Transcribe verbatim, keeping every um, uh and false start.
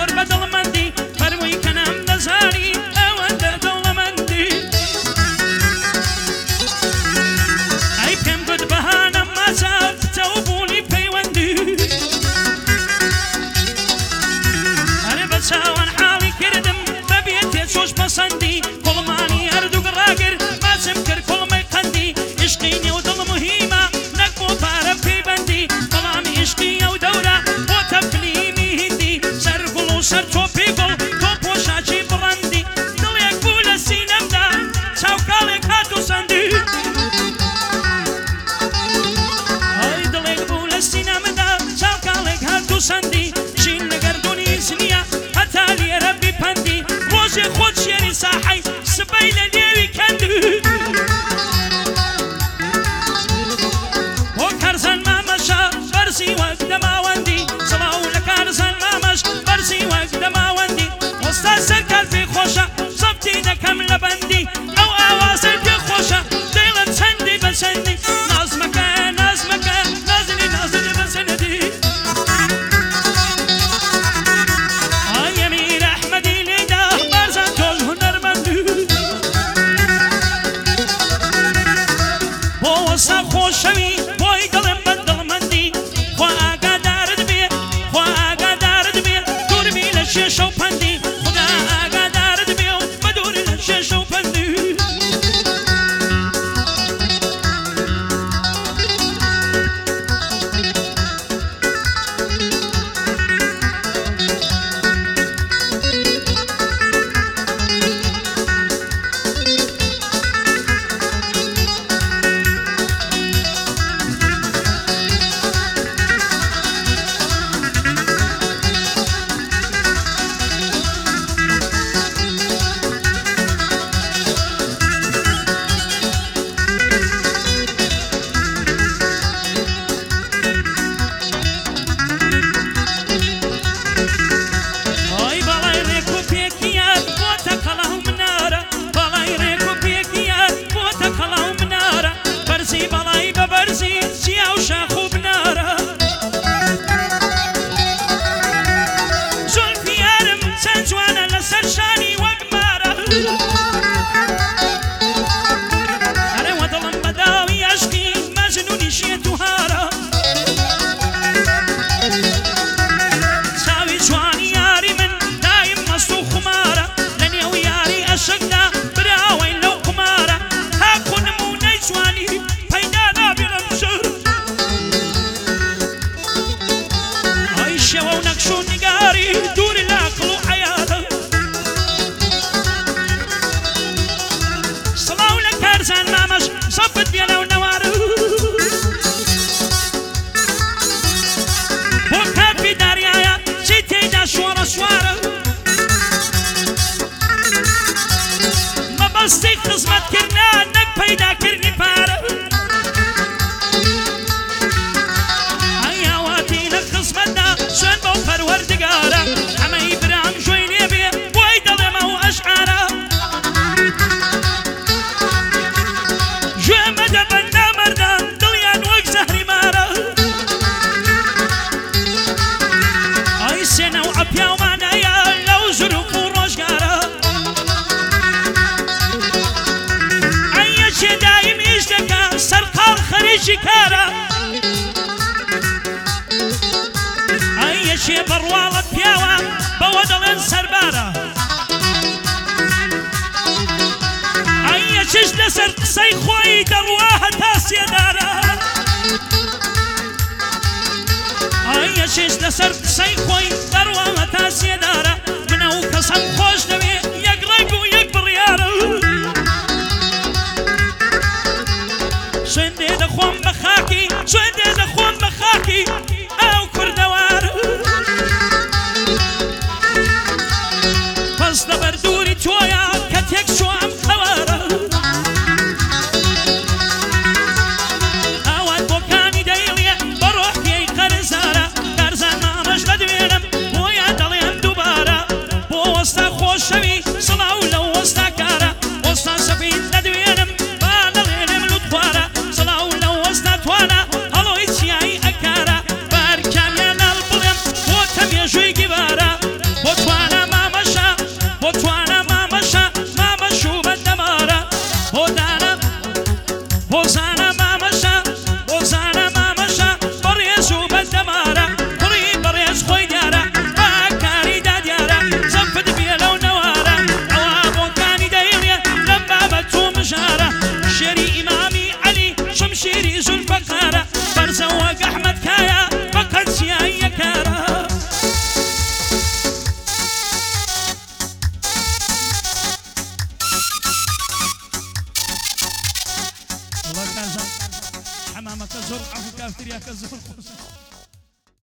زۆر بەدڵمەندی فەرمووی کە نامدەزانی ئەوەندە دڵمەندی ئەی پێم گوت بەهانە ماچە بچەو بوونی پەیوەندی هەرێ بە چاوان حاڵی کردم بەبێ تێچۆش پەسەندی کوڵمانی هەردووک ڕاگر ماچم کرد کوڵمەی قەندی عشقی نێو دڵ موهیمە نەک بۆ پارە پەیوەندی بەڵام عشقی ئەو دەورە بۆ تەفلیمی هیندی سەر گوڵ و سەر تۆپی گوڵ تۆ پۆشاچی بڕەندی دڵێک بوو لە سینەمدا چاوکاڵێک هات و سەندی ئەی دڵێک بوو لە سینەمدا چاوکاڵێک هات و سەندی ژین لە گەردوونی زنیە هەتا لێرە بیپەندی ڕۆژێ خۆت شێری ساحەی سبەی لە نێوی کەندی بۆ کارزان مامەشە بەرزی وەک دەماوەندی سڵاو لە کارزان مامەش بەرزی وەک دەماوەندی وەستا سەرکار پێی خۆشە زەبتی دەکەم لە بەندی ئەو ئاوازەی پێ خۆشە دەیڵم چەندی بە چەندی نازمەکە نازمەکە نازنی نازنی بە سەنەدی ئای ئەمیر ئەحمەدی لێدا بارزان تۆز هونەرمەندی بۆ وەستا خۆشەوی بۆی دڵم بە دڵمەندی خوا ئاگادارت بێ خوا ئاگادارت بێ دووربی لە شێشە و پەندی خدا ئاگادارت بێ و بە دووری لە شێشە و پەندی ئای بەڵای ڕێک و پێکیات بۆتە کەڵاو منارە بەڵای ڕێک و پێکیات بۆتە کەڵاو منارە بەرزی بەڵای بە بەرزی چیا و شاخ و بنارە زولفی یارم چەند جوانە لەسەر شانی وەک مارە هەرەوە دڵم بەداوی عەشقی مەجنونی شێت و هارە چاوی جوانی یاری من دایم مەست و خومارە لە نێو یاری عەشقدا براوەی لەو قمارە تاکو نمونەی جوانی پەیدا نابێ لەم شەر ئای شێوە و نەکش و نیگاری دووری لە عەقڵ و حەیاتە سڵاو لە کارزان مامەش زەبت بێ لەو نەوارە بۆ کاپی داریایە چی تێیدا شۆڕە سوارە مەبەستی خزمەتکردنا نەک پەیداکردنی پارە ئەی ئاواتی لە خزمەتدا سوێن بەو پەروەردگارە ئەمەی برام ژۆی لێ بێ بۆی دەڵێمە و ئەشعارە ژێ مەدە بەندا مەردان دڵیان وەک زەهری مارە ئای سێنە و ئەپیاومانەیە لەو زروق و ڕۆژگارە ئەی یەکێ دایم ئیش دەکا سەرقاڵ خەریکی کارە ئەی یەکێ بەڕواڵەت پیاوە بەوە دەڵێن سەربارە ئەی یەکیش لەسەر قسەی خۆی دەڕوا هەتا سێدارە ئەی یەکیش لەسەر قسەی خۆی دەڕوا هەتا سێدارە منە و کەسەم خۆش دەوێ یەک ڕێگ و یەک بڕیارە سوێندێ دەخۆم بە خاکی سوێندێ دەخۆم بە خاکی ئەو کوردەوارە پەس لەبەر دووری تۆیە کە تێک چوام خەوارە ئاوات بۆکانی دەیڵێ بە ڕۆح پێی قەرزارە کارزان مامەش دەدوێنم بۆیان دەڵێم دووبارە بۆ وەستا خۆشەوی سڵاو لەو وەستا کارە وەستا سەفید دەدوێنم با دەڵێنم لوتخوارە سڵاو لەو وەستا توانە هەڵۆی چیایی ئەکارە بارکامیان هەڵ بڵێم بۆ تەمێژووی گیوارە بۆ شيري زول بقارة برزواق أحمد كايا بقد سيايا كارا والله كان زر حمامة كزر عفو كافتريا كزر